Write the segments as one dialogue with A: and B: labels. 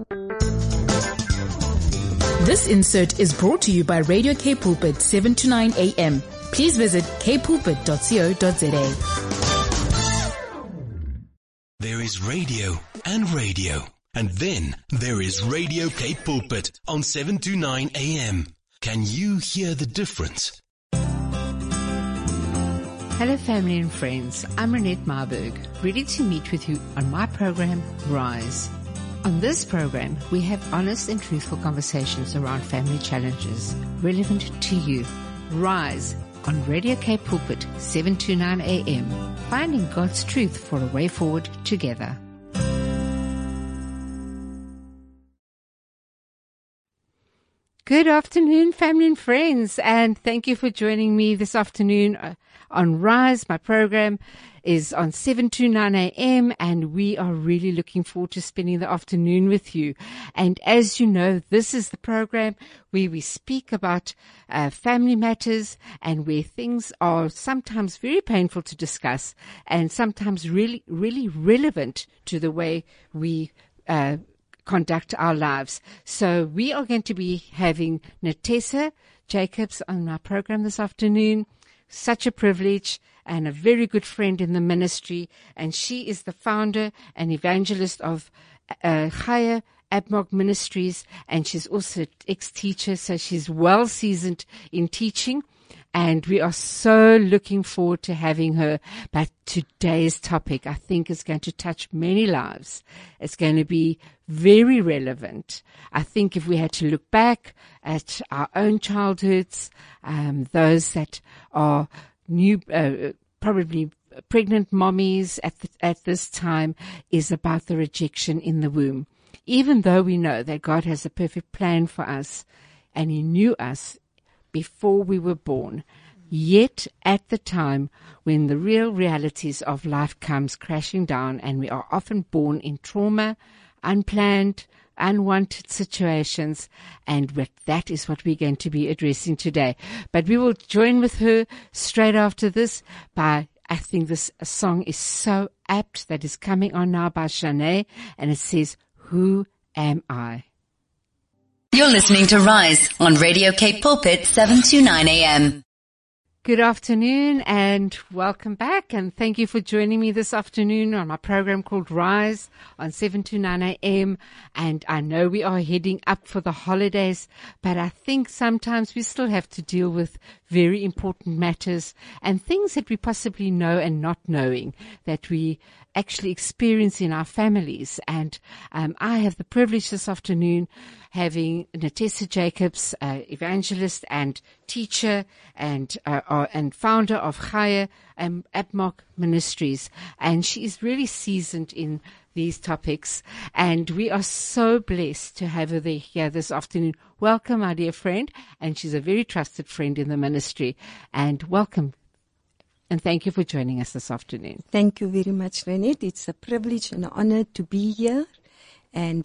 A: This insert is brought to you by Radio K Pulpit 7 to 9 a.m. Please visit kpulpit.co.za.
B: There is radio and radio. And then there is Radio K Pulpit on 7 to 9 a.m. Can you hear the difference?
C: Hello family and friends, I'm Renette Marburg, ready to meet with you on my program, Rise. On this program, we have honest and truthful conversations around family challenges relevant to you. Rise on Radio K Pulpit, 7 to 9 a.m. Finding God's truth for a way forward together. Good afternoon, family and friends, and thank you for joining me this afternoon on Rise. My program is on 7 to 9 a.m. and we are really looking forward to spending the afternoon with you. And as you know, this is the program where we speak about family matters and where things are sometimes very painful to discuss and sometimes really, really relevant to the way we conduct our lives. So we are going to be having Natessa Jacobs on our program this afternoon. Such a privilege and a very good friend in the ministry. And she is the founder and evangelist of Chaya Admog Ministries. And she's also an ex-teacher, so she's well seasoned in teaching. And we are so looking forward to having her. But today's topic, I think, is going to touch many lives. It's going to be very relevant. I think if we had to look back at our own childhoods, those that are new, probably pregnant mommies at this time, is about the rejection in the womb. Even though we know that God has a perfect plan for us and He knew us before we were born, yet at the time when the real realities of life comes crashing down and we are often born in trauma, unplanned, unwanted situations, and that is what we're going to be addressing today. But we will join with her straight after this by, I think this song is so apt that is coming on now by Shanae, and it says, "Who am I?"
D: You're listening to Rise on Radio K Pulpit, 7 to 9 a.m.
C: Good afternoon and welcome back, and thank you for joining me this afternoon on my program called Rise on 7 to 9 a.m. And I know we are heading up for the holidays, but I think sometimes we still have to deal with very important matters and things that we possibly know and not knowing that we actually experience in our families. And I have the privilege this afternoon having Natessa Jacobs, evangelist and teacher and founder of Chaya Admog Ministries. And she is really seasoned in these topics. And we are so blessed to have her here this afternoon. Welcome, my dear friend. And she's a very trusted friend in the ministry. And welcome. And thank you for joining us this afternoon.
E: Thank you very much, Renette. It's a privilege and an honor to be here. And,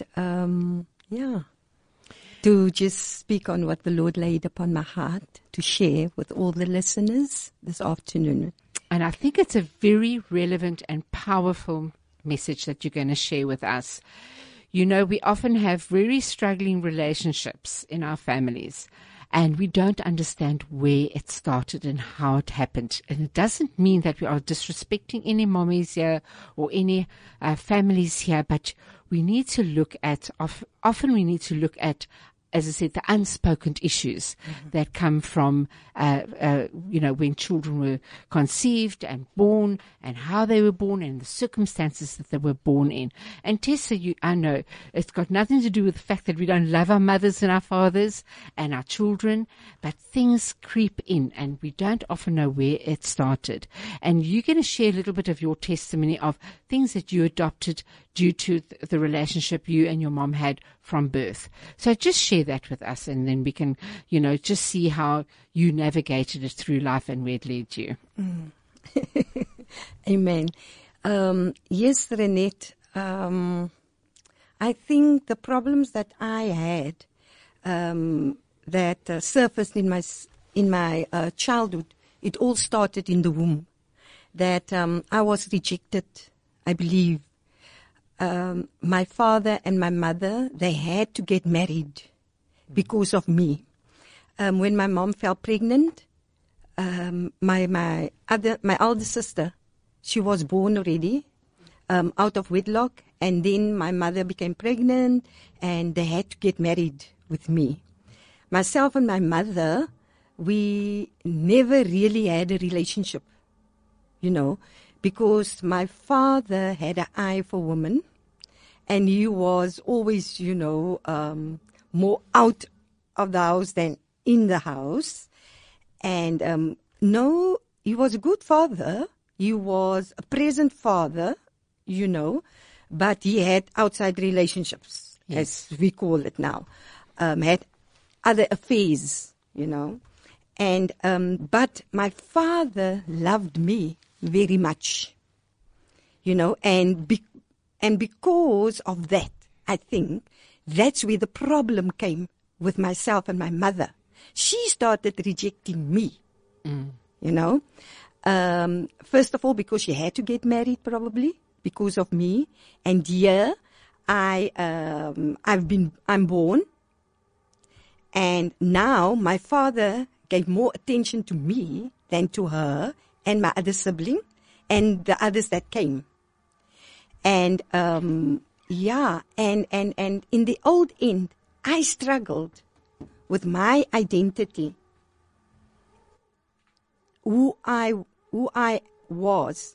E: to just speak on what the Lord laid upon my heart to share with all the listeners this afternoon.
C: And I think it's a very relevant and powerful message that you're going to share with us. You know, we often have very struggling relationships in our families, and we don't understand where it started and how it happened. And it doesn't mean that we are disrespecting any mommies here or any families here, but we need to look at, often we need to look at, as I said, the unspoken issues that come from, when children were conceived and born and how they were born and the circumstances that they were born in. And Tessa, I know it's got nothing to do with the fact that we don't love our mothers and our fathers and our children, but things creep in and we don't often know where it started. And you're going to share a little bit of your testimony of things that you adopted due to the relationship you and your mom had from birth. So just share that with us, and then we can, just see how you navigated it through life and where it led you.
E: Amen. Yes, Renette, I think the problems that I had that surfaced in my childhood, it all started in the womb. That I was rejected, I believe, my father and my mother, they had to get married because of me. When my mom fell pregnant, my elder sister, she was born already, out of wedlock, and then my mother became pregnant, and they had to get married with me. Myself and my mother, we never really had a relationship, because my father had an eye for women, and he was always, more out of the house than in the house. And no, he was a good father. He was a present father, but he had outside relationships, as we call it now. Had other affairs, And but my father loved me very much, and because of that, I think that's where the problem came with myself and my mother. She started rejecting me, First of all, because she had to get married, probably because of me. And here I'm born, and now my father gave more attention to me than to her and my other sibling and the others that came. And and in the old end, I struggled with my identity, who I was,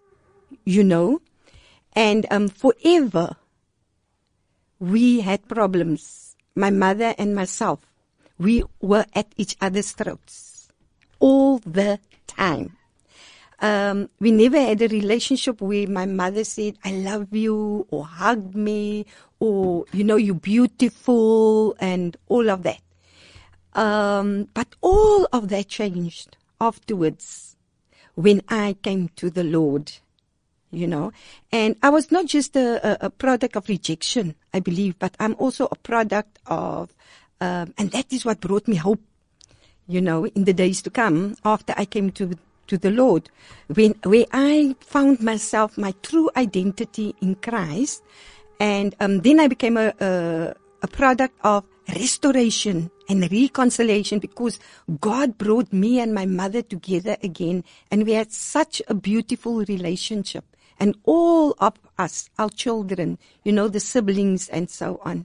E: and forever we had problems. My mother and myself, we were at each other's throats all the time. We never had a relationship where my mother said, "I love you," or hugged me, or, "You're beautiful," and all of that. But all of that changed afterwards when I came to the Lord, And I was not just a product of rejection, I believe, but I'm also a product of, and that is what brought me hope, in the days to come after I came to the Lord, where I found myself, my true identity in Christ. And then I became a product of restoration and reconciliation, because God brought me and my mother together again, and we had such a beautiful relationship. And all of us, our children, the siblings and so on.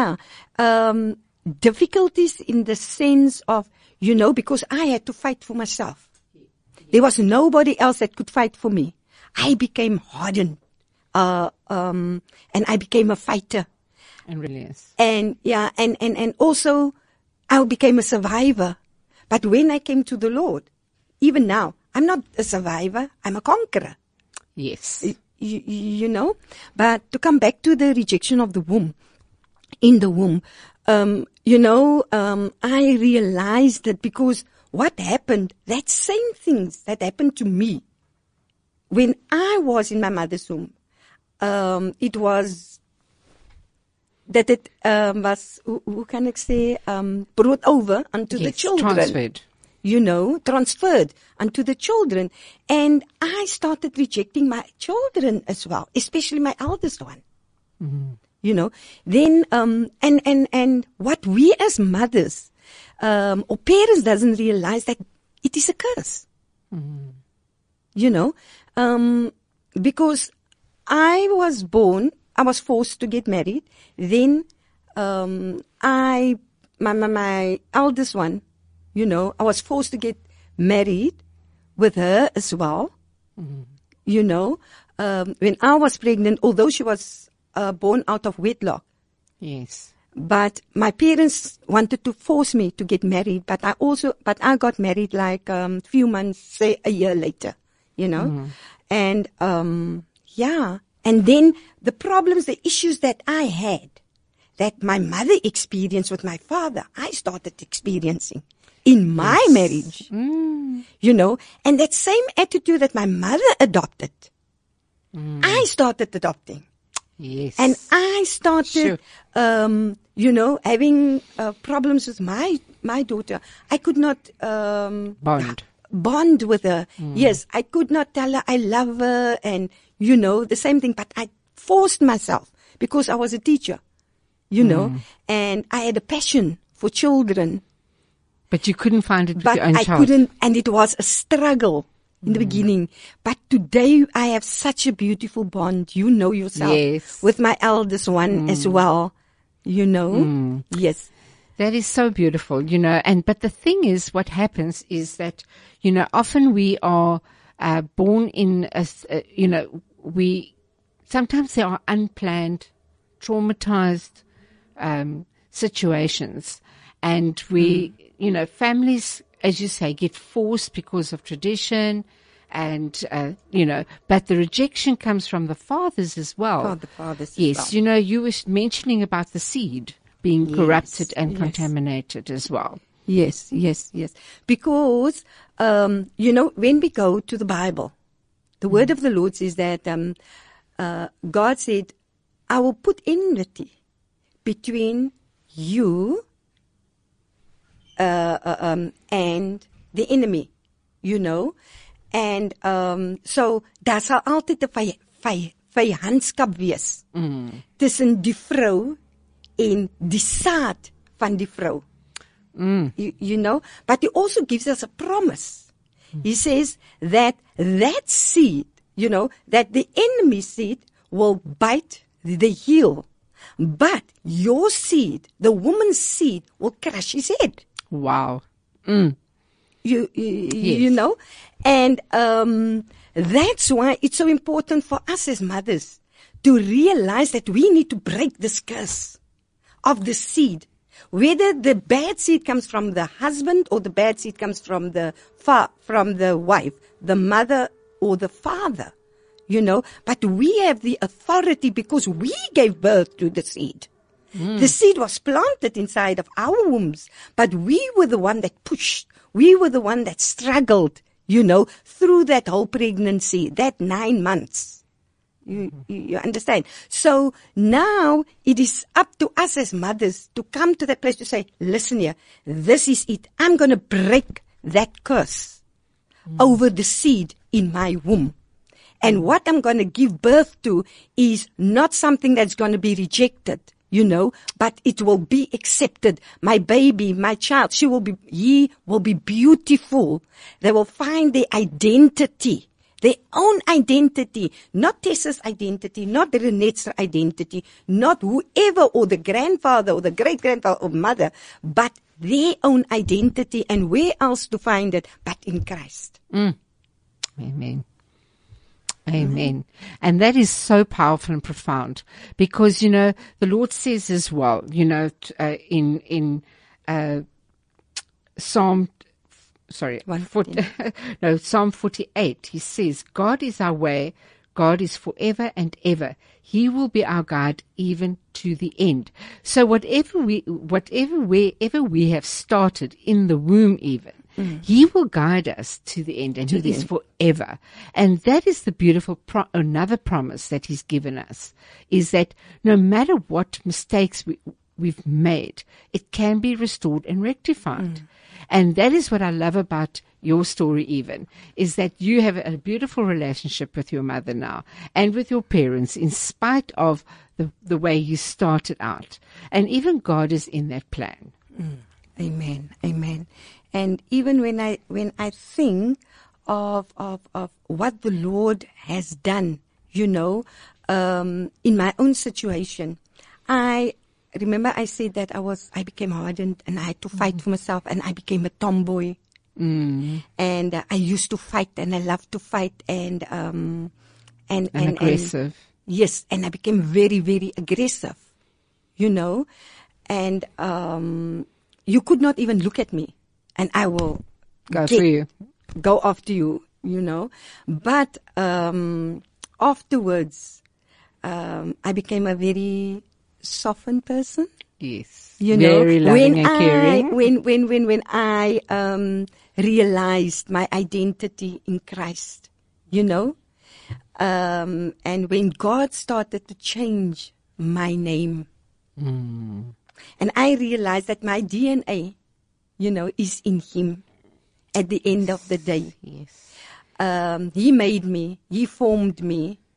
E: Difficulties in the sense of, because I had to fight for myself. There was nobody else that could fight for me. I became hardened, and I became a fighter.
C: And really is.
E: And also I became a survivor. But when I came to the Lord, even now, I'm not a survivor, I'm a conqueror.
C: Yes.
E: But to come back to the rejection of the womb, in the womb, I realized that because what happened, that same things that happened to me when I was in my mother's womb, it was that it was, hoe kan ek sê, brought over unto the children.
C: Transferred.
E: Transferred unto the children. And I started rejecting my children as well, especially my eldest one. Mm-hmm. Then, and what we as mothers, or parents doesn't realize that it is a curse. Mm-hmm. Because I was born, I was forced to get married. Then, my eldest one, I was forced to get married with her as well. Mm-hmm. When I was pregnant, although she was born out of wedlock.
C: Yes.
E: But my parents wanted to force me to get married, but I got married like few months, say a year later, Mm-hmm. And and then the problems, the issues that I had, that my mother experienced with my father, I started experiencing in my marriage. And that same attitude that my mother adopted, I started adopting. Yes. And I started, having problems with my daughter. I could not bond with her. Yes, I could not tell her I love her, and the same thing. But I forced myself because I was a teacher, you know, and I had a passion for children.
C: But you couldn't find it with
E: But
C: your own
E: I
C: child.
E: couldn't, and it was a struggle in the beginning. But today I have such a beautiful bond, you know yourself,
C: Yes.
E: with my eldest one as well, you know. Yes.
C: That is so beautiful, you know, but the thing is, what happens is that, you know, often we are born in sometimes there are unplanned, traumatized situations, and you know, families, as you say, get forced because of tradition, and you know, but the rejection comes from the fathers as well.
E: The fathers as
C: yes,
E: well.
C: you know, you were mentioning about the seed being corrupted and contaminated as well.
E: Yes. Because, you know, when we go to the Bible, the word of the Lord says that God said, I will put enmity between you and the enemy, you know. And so daar sal altyd 'n vyandskap wees tussen die vrou en die saad van die vrou. You know, but he also gives us a promise. He says that seed, you know, that the enemy seed will bite the heel, but your seed, the woman's seed, will crush his head.
C: Wow.
E: You know, and that's why it's so important for us as mothers to realize that we need to break this curse of the seed. Whether the bad seed comes from the husband or the bad seed comes from the wife, the mother or the father, you know. But we have the authority because we gave birth to the seed. The seed was planted inside of our wombs, but we were the one that pushed. We were the one that struggled, you know, through that whole pregnancy, that 9 months. You understand? So now it is up to us as mothers to come to that place to say, listen here, this is it. I'm going to break that curse over the seed in my womb. And what I'm going to give birth to is not something that's going to be rejected, you know, but it will be accepted. My baby, my child, he will be beautiful. They will find their identity. Their own identity, not Tessa's identity, not Renette's identity, not whoever or the grandfather or the great-grandfather or mother, but their own identity. And where else to find it but in Christ?
C: Amen. Amen. And that is so powerful and profound because, you know, the Lord says as well, you know, in Psalm 48, he says, God is our way, God is forever and ever. He will be our guide even to the end. So wherever we have started in the womb even, He will guide us to the end, and He is forever. And that is the beautiful, another promise that He's given us, is that no matter what mistakes we've made, it can be restored and rectified. And that is what I love about your story even, is that you have a beautiful relationship with your mother now and with your parents in spite of the way you started out. And even God is in that plan.
E: Amen. Amen. And even when I think of what the Lord has done, you know, in my own situation, I remember I said that I became hardened and I had to fight for myself, and I became a tomboy. And I used to fight, and I loved to fight, and
C: aggressive.
E: Yes, and I became very, very aggressive, you know, and you could not even look at me, and I will go after you, you know. But afterwards, I became a very softened person.
C: Yes.
E: You
C: Very
E: know,
C: loving and caring.
E: when I realized my identity in Christ, you know, and when God started to change my name, and I realized that my DNA, you know, is in Him at the end of the day.
C: Yes.
E: He made me, He formed me,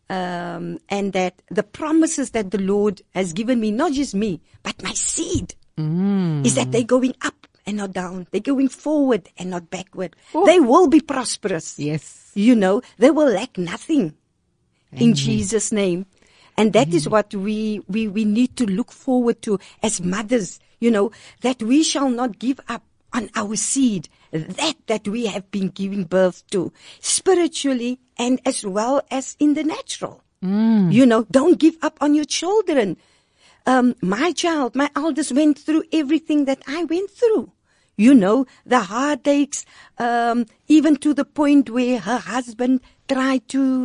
E: and that the promises that the Lord has given me, not just me, but my seed, is that they're going up and not down. They're going forward and not backward.
C: Oh.
E: They will be prosperous.
C: Yes.
E: You know, they will lack nothing in Jesus' name. And that is what we need to look forward to as mothers, you know, that we shall not give up on our seed, that we have been giving birth to, spiritually and as well as in the natural. You know, don't give up on your children. My child, my eldest went through everything that I went through. You know, the heartaches, even to the point where her husband tried to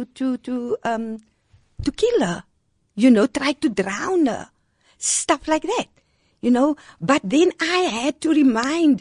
E: kill her. You know, tried to drown her. Stuff like that. You know, but then I had to remind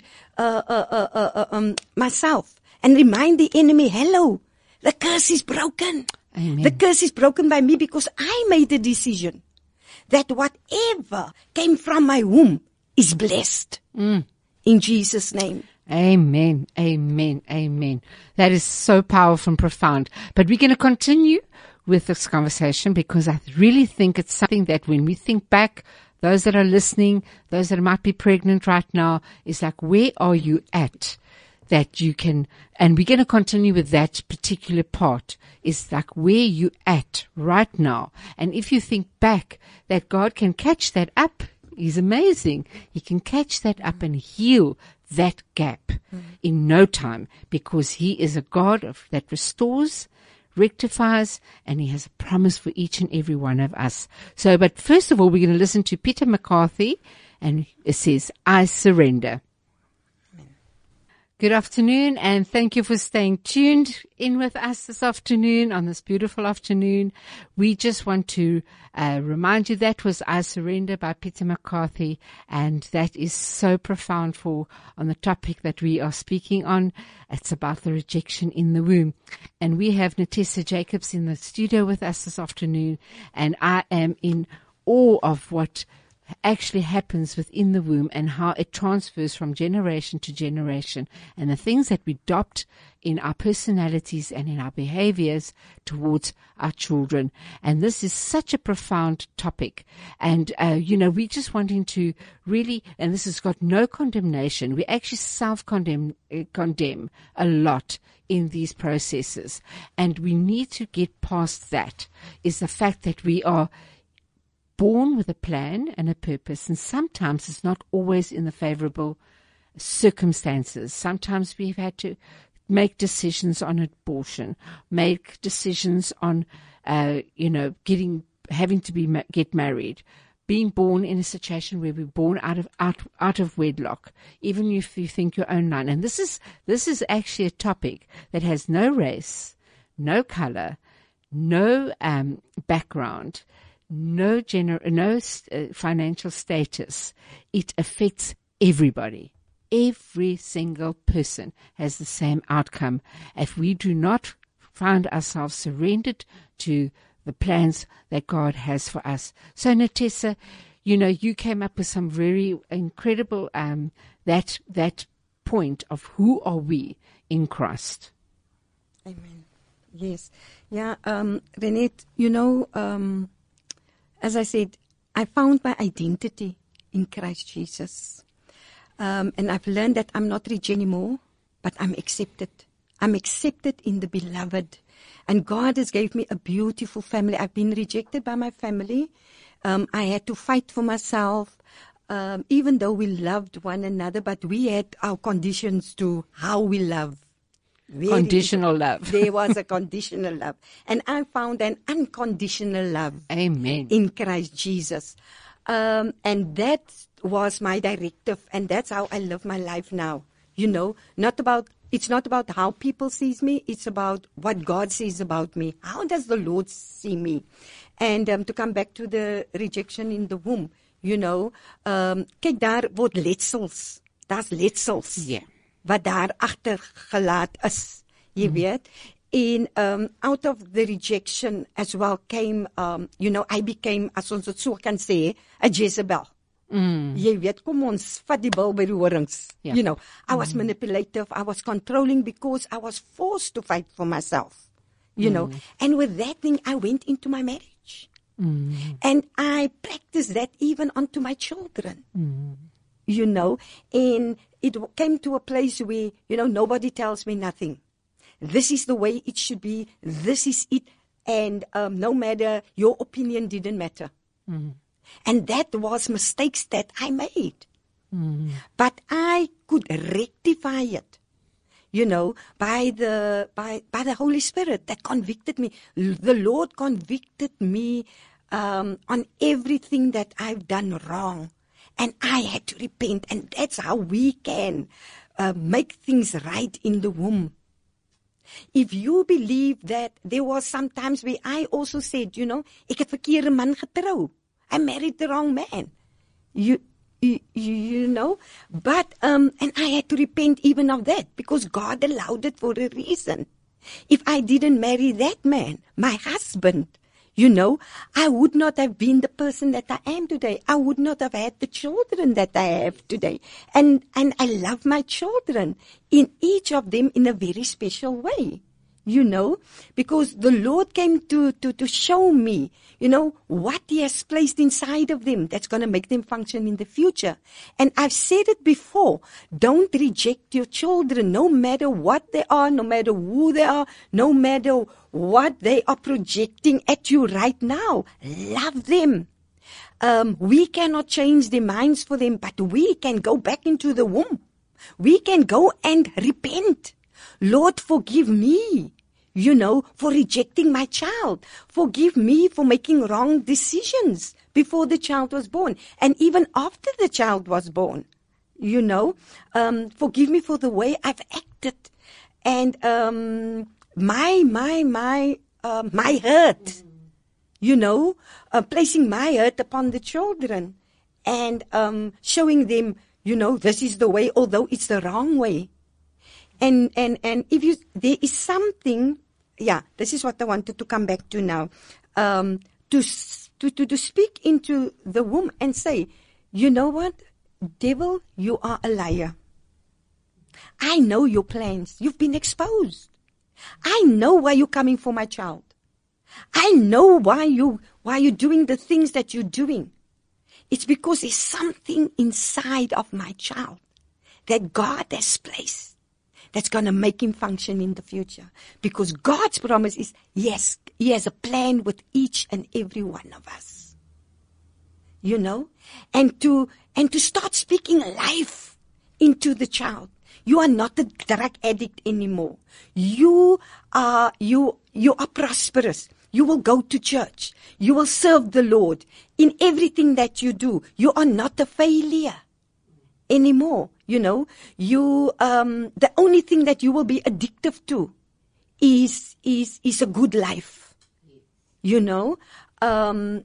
E: myself and remind the enemy, hello, the curse is broken.
C: Amen.
E: The curse is broken by me because I made the decision that whatever came from my womb is blessed. In Jesus' name.
C: Amen, amen, amen. That is so powerful and profound. But we're going to continue with this conversation because I really think it's something that when we think back, those that are listening, those that might be pregnant right now, is like, where are you at that you can, and we're going to continue with that particular part, is like where you at right now. And if you think back that God can catch that up, He's amazing. He can catch that up and heal that gap in no time because He is a God that restores, rectifies, and He has a promise for each and every one of us. So, but first of all, we're going to listen to Peter McCarthy, and it says, I surrender. Good afternoon, and thank you for staying tuned in with us this afternoon, on this beautiful afternoon. We just want to remind you that was I Surrender by Peter McCarthy, and that is so profound on the topic that we are speaking on. It's about the rejection in the womb. And we have Natessa Jacobs in the studio with us this afternoon, and I am in awe of what actually happens within the womb and how it transfers from generation to generation, and the things that we adopt in our personalities and in our behaviors towards our children. And this is such a profound topic. And, you know, we're just wanting to really, and this has got no condemnation. We actually self-condemn a lot in these processes. And we need to get past that, is the fact that we are born with a plan and a purpose, and sometimes it's not always in the favorable circumstances. Sometimes we've had to make decisions on abortion, make decisions on, having to get married, being born in a situation where we're born out of wedlock, even if you think your own line. And this is actually a topic that has no race, no color, no background, no financial status. It affects everybody. Every single person has the same outcome if we do not find ourselves surrendered to the plans that God has for us. So, Natessa, you know, you came up with some very incredible that point of who are we in Christ.
E: Amen. Yes. Yeah, Renette, you know, as I said, I found my identity in Christ Jesus. And I've learned that I'm not rich anymore, but I'm accepted. I'm accepted in the beloved. And God has gave me a beautiful family. I've been rejected by my family. I had to fight for myself, even though we loved one another, but we had our conditions to how we love.
C: Conditional love.
E: There was a conditional love. And I found an unconditional love.
C: Amen.
E: In Christ Jesus. And that was my directive. And that's how I live my life now. You know, it's not about how people sees me. It's about what God says about me. How does the Lord see me? And to come back to the rejection in the womb, you know, kyk daar word letsels. Daar's letsels.
C: Yeah.
E: Wat daar achtergelaat is, jy weet. And out of the rejection as well came, I became, as ons het so kan sê, a Jezebel. Jy weet, kom ons vat die bil by die horings.
C: Yeah.
E: You know, I was manipulative, I was controlling because I was forced to fight for myself. you know. And with that thing, I went into my marriage. And I practiced that even onto my children, you know. And it came to a place where, you know, nobody tells me nothing. This is the way it should be. This is it. And no matter, your opinion didn't matter. And that was mistakes that I made. But I could rectify it, you know, by the Holy Spirit that convicted me. The Lord convicted me on everything that I've done wrong. And I had to repent. And that's how we can make things right in the womb. If you believe that there was some times where I also said, you know, ek het verkeerde man getrou. I married the wrong man. You know, but, and I had to repent even of that because God allowed it for a reason. If I didn't marry that man, my husband, you know, I would not have been the person that I am today. I would not have had the children that I have today. And I love my children, in each of them in a very special way, you know, because the Lord came to show me, you know, what He has placed inside of them that's going to make them function in the future. And I've said it before, don't reject your children, no matter what they are, no matter who they are, no matter what they are projecting at you right now. Love them. We cannot change their minds for them, but we can go back into the womb. We can go and repent. Lord, forgive me, you know, for rejecting my child. Forgive me for making wrong decisions before the child was born. And even after the child was born, you know, forgive me for the way I've acted. And, my hurt, you know, placing my hurt upon the children and, showing them, you know, this is the way, although it's the wrong way. And if there is something, this is what I wanted to come back to now, to speak into the womb and say, you know what, devil, you are a liar. I know your plans. You've been exposed. I know why you're coming for my child. I know why you're doing the things that you're doing. It's because there's something inside of my child that God has placed that's going to make him function in the future. Because God's promise is, yes, He has a plan with each and every one of us. You know? And to start speaking life into the child. You are not a drug addict anymore. You are prosperous. You will go to church. You will serve the Lord in everything that you do. You are not a failure anymore. You know, the only thing that you will be addictive to is a good life. You know, and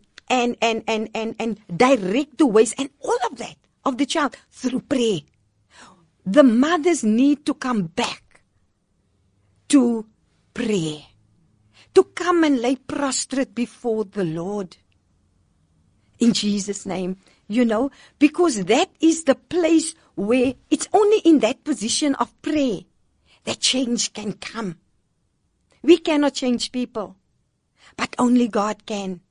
E: direct the ways and all of that of the child through prayer. The mothers need to come back to prayer, to come and lay prostrate before the Lord in Jesus' name, you know, because that is the place where it's only in that position of prayer that change can come. We cannot change people, but only God can.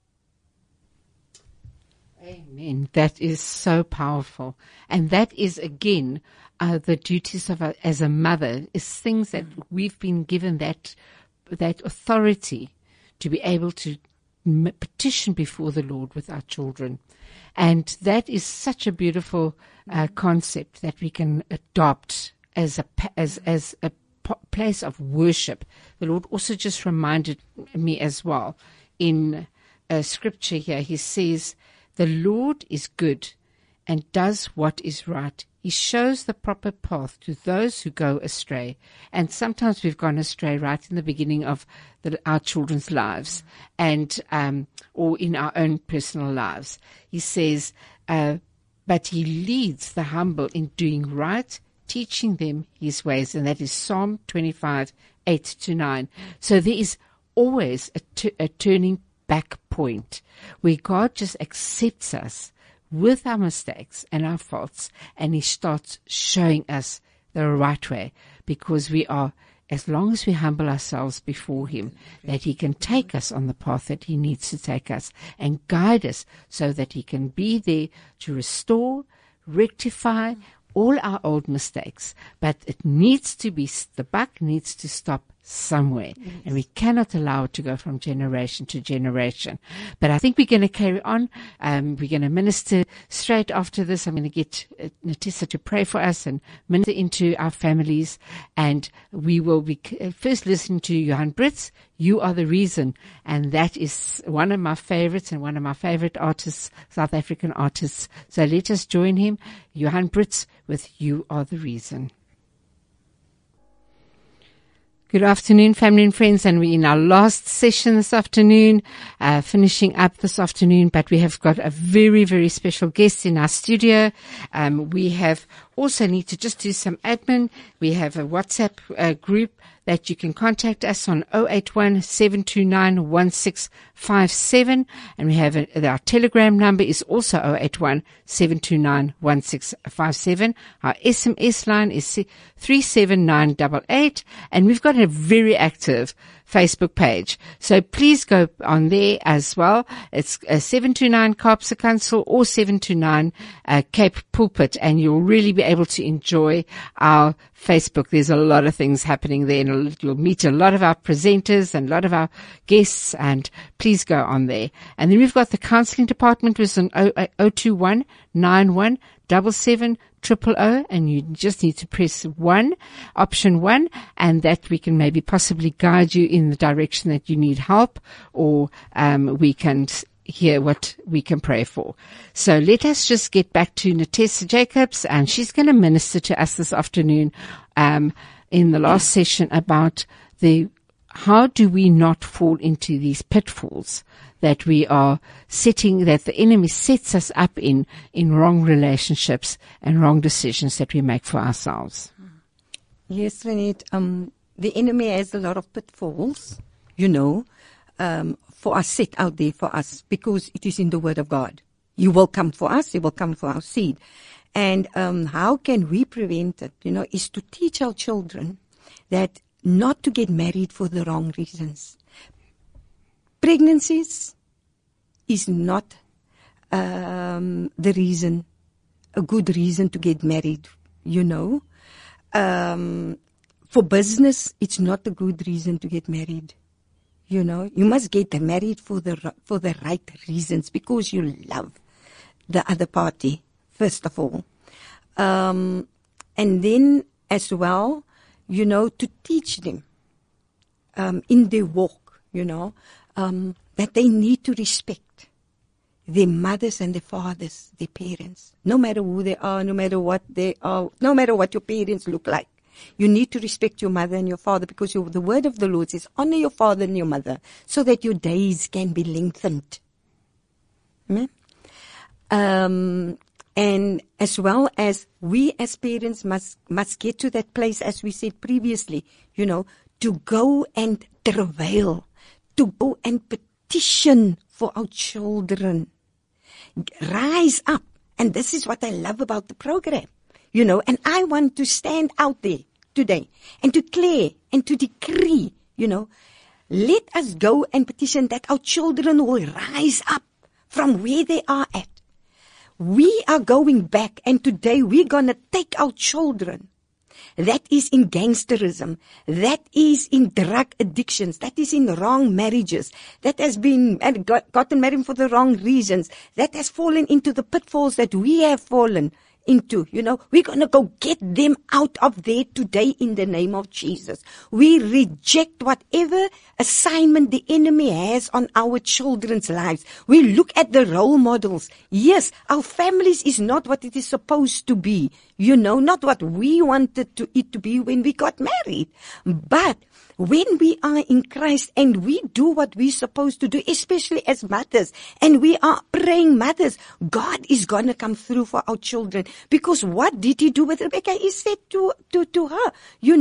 C: Amen. That is so powerful. And that is, again, the duties of as a mother, is things that we've been given that authority to be able to petition before the Lord with our children. And that is such a beautiful concept that we can adopt as a place of worship. The Lord also just reminded me as well in scripture here. He says, the Lord is good and does what is right. He shows the proper path to those who go astray. And sometimes we've gone astray right in the beginning of our children's lives and or in our own personal lives. He says, but He leads the humble in doing right, teaching them His ways. And that is Psalm 25, 8-9. So there is always a turning back point where God just accepts us with our mistakes and our faults, and He starts showing us the right way, because we are as long as we humble ourselves before Him, that He can take us on the path that He needs to take us and guide us so that He can be there to restore, rectify all our old mistakes. But it needs to be, the buck needs to stop somewhere, and we cannot allow it to go from generation to generation. But I think we're going to carry on. We're going to minister straight after this. I'm going to get Natessa to pray for us and minister into our families, and we will be first listening to Johan Brits, You Are the Reason, and that is one of my favorites and one of my favorite artists, South African artists. So let us join him, Johan Brits, with You Are the Reason. Good afternoon, family and friends, and we're in our last session this afternoon, finishing up this afternoon, but we have got a very, very special guest in our studio. We have also need to just do some admin. We have a WhatsApp group that you can contact us on 081-729-1657, and we have our Telegram number is also 081-729-1657. Our SMS line is 37988, and we've got a very active Facebook page. So please go on there as well. It's 729 Kaapse Council or 729 Cape Pulpit, and you'll really be able to enjoy our Facebook. There's a lot of things happening there, and you'll meet a lot of our presenters and a lot of our guests, and please go on there. And then we've got the counseling department, which is on 021 91 77 000, and you just need to press option 1, and that we can maybe possibly guide you in the direction that you need help, or we can hear what we can pray for. So let us just get back to Natessa Jacobs, and she's going to minister to us this afternoon in the last session about how do we not fall into these pitfalls that we are setting, that the enemy sets us up in wrong relationships and wrong decisions that we make for ourselves.
E: Yes, Renette, the enemy has a lot of pitfalls, for us, set out there for us, because it is in the Word of God. He will come for us, He will come for our seed. And how can we prevent it, is to teach our children that not to get married for the wrong reasons. Pregnancies is not a good reason to get married, For business, it's not a good reason to get married. You must get married for the right reasons, because you love the other party, first of all. And then as well, to teach them in their walk, that they need to respect their mothers and their fathers, their parents, no matter who they are, no matter what they are, no matter what your parents look like. You need to respect your mother and your father, because the word of the Lord says, honor your father and your mother, so that your days can be lengthened. Amen? And as well as we as parents must get to that place, as we said previously, to go and travail, to go and petition for our children. Rise up. And this is what I love about the program, and I want to stand out there today and declare and to decree, let us go and petition that our children will rise up from where they are at. We are going back, and today we're going to take our children that is in gangsterism, that is in drug addictions, that is in wrong marriages, that has been gotten married for the wrong reasons, that has fallen into the pitfalls that we have fallen into, we're going to go get them out of there today in the name of Jesus. We reject whatever assignment the enemy has on our children's lives. We look at the role models. Yes, our families is not what it is supposed to be, not what we wanted it to be when we got married. But when we are in Christ and we do what we're supposed to do, especially as mothers, and we are praying mothers, God is going to come through for our children. Because what did He do with Rebecca? He said to her,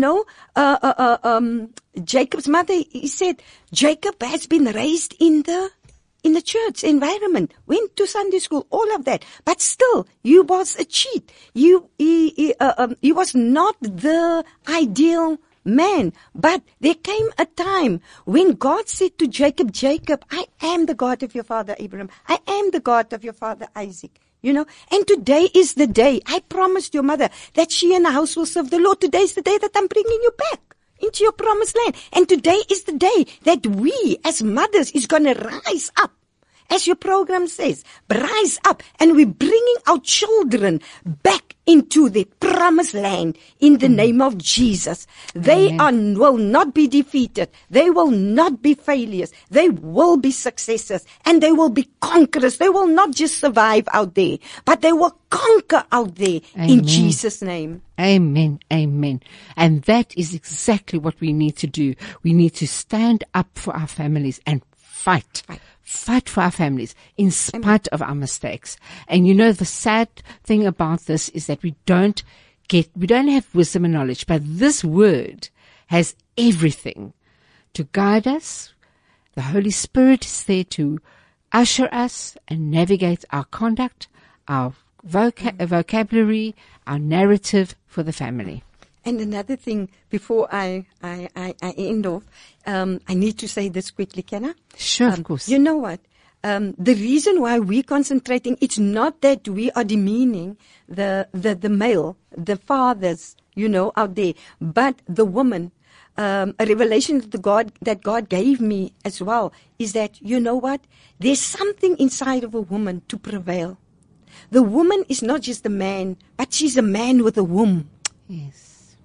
E: Jacob's mother, He said, Jacob has been raised in the church environment, went to Sunday school, all of that. But still, you was a cheat. He was not the ideal man. But there came a time when God said to Jacob, Jacob, I am the God of your father Abraham. I am the God of your father Isaac. You know, and today is the day. I promised your mother that she and the house will serve the Lord. Today is the day that I'm bringing you back into your promised land. And today is the day that we as mothers is going to rise up. As your program says, rise up, and we're bringing our children back into the promised land in the name of Jesus. They will not be defeated. They will not be failures. They will be successes, and they will be conquerors. They will not just survive out there, but they will conquer out there in Jesus' name.
C: Amen. Amen. And that is exactly what we need to do. We need to stand up for our families and fight. Fight for our families in spite of our mistakes. And you know, the sad thing about this is that we don't have wisdom and knowledge, but this word has everything to guide us. The Holy Spirit is there to usher us and navigate our conduct, our vocabulary, our narrative for the family.
E: And another thing, before I end off, I need to say this quickly, can I?
C: Sure, of course.
E: You know what? The reason why we're concentrating, it's not that we are demeaning the male, the fathers, you know, out there, but the woman. A revelation that God gave me as well is that, you know what? There's something inside of a woman to prevail. The woman is not just a man, but she's a man with a womb.
C: Yes.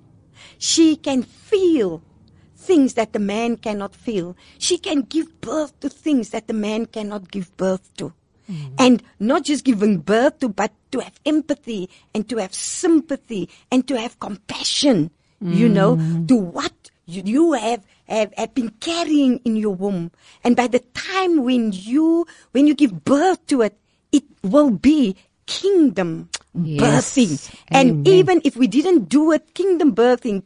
E: She can feel things that the man cannot feel. She can give birth to things that the man cannot give birth to. And not just giving birth to, but to have empathy and to have sympathy and to have compassion, you know, to what you have been carrying in your womb. And by the time when you give birth to it, it will be kingdom birthing. And even if we didn't do it, kingdom birthing,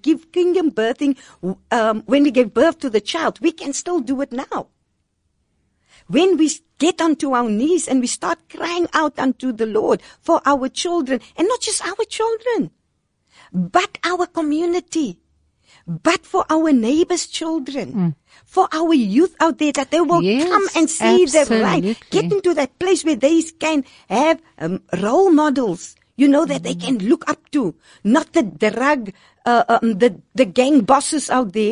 E: when we gave birth to the child, we can still do it now. When we get onto our knees and we start crying out unto the Lord for our children, and not just our children, but our community, but for our neighbors' children, for our youth out there, that they will come and see the light, get into that place where they can have role models, you know, that they can look up to, not the gang bosses out there,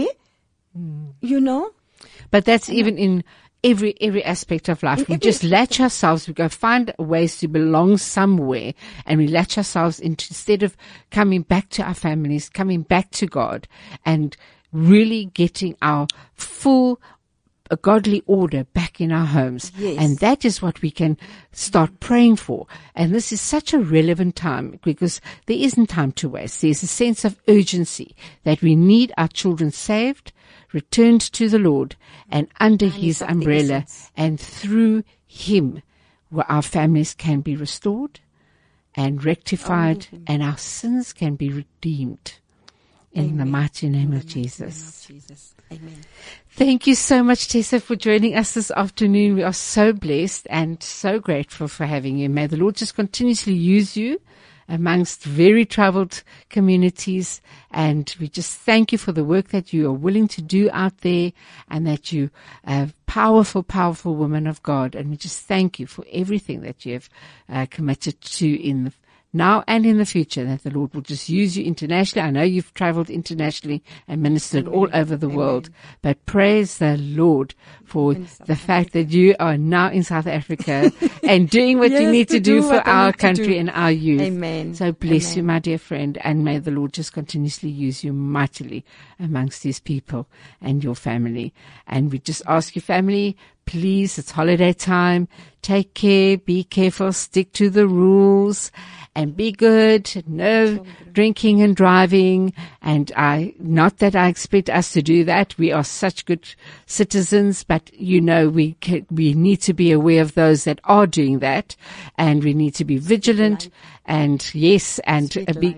E: you know.
C: But that's even in every aspect of life. We just latch ourselves, we go find ways to belong somewhere, and we latch ourselves into, instead of coming back to our families, coming back to God, and really getting our full godly order back in our homes.
E: Yes.
C: And that is what we can start praying for. And this is such a relevant time, because there isn't time to waste. There's a sense of urgency that we need our children saved, returned to the Lord, and under His umbrella, and through Him, where our families can be restored and rectified, and our sins can be redeemed. In the mighty name of Jesus.
E: Amen.
C: Thank you so much, Tessa, for joining us this afternoon. We are so blessed and so grateful for having you. May the Lord just continuously use you amongst very troubled communities. And we just thank you for the work that you are willing to do out there, and that you are powerful, powerful woman of God. And we just thank you for everything that you have committed to in the now and in the future, that the Lord will just use you internationally. I know you've traveled internationally and ministered all over the world, but praise the Lord for the fact that you are now in South Africa and doing what you need to do for our country and our youth.
E: Amen.
C: So bless you, my dear friend, and may the Lord just continuously use you mightily amongst His people and your family. And we just ask you, family, please, it's holiday time. Take care, be careful, stick to the rules, and be good. No drinking and driving. And not that I expect us to do that. We are such good citizens, but you know, we need to be aware of those that are doing that, and we need to be vigilant. And yes, and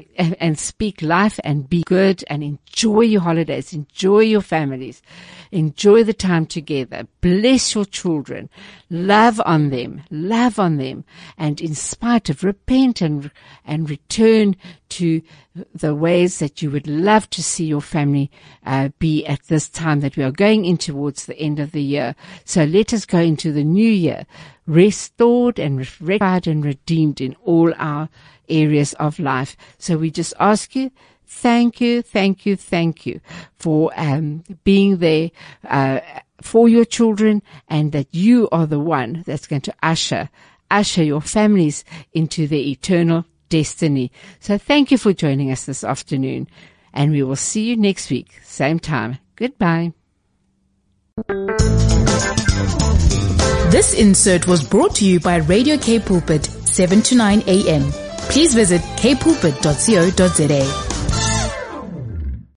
C: speak life, and be good, and enjoy your holidays, enjoy your families, enjoy the time together. Bless your children, love on them, and in spite of repent and return to the ways that you would love to see your family be at this time that we are going in towards the end of the year. So let us go into the new year restored and rectified and redeemed in all our areas of life. So we just ask you, thank you for being there for your children, and that you are the one that's going to usher your families into their eternal destiny. So thank you for joining us this afternoon, and we will see you next week, same time. Goodbye.
A: This insert was brought to you by Radio K Pulpit, 7 to 9 a.m. Please visit kpulpit.co.za.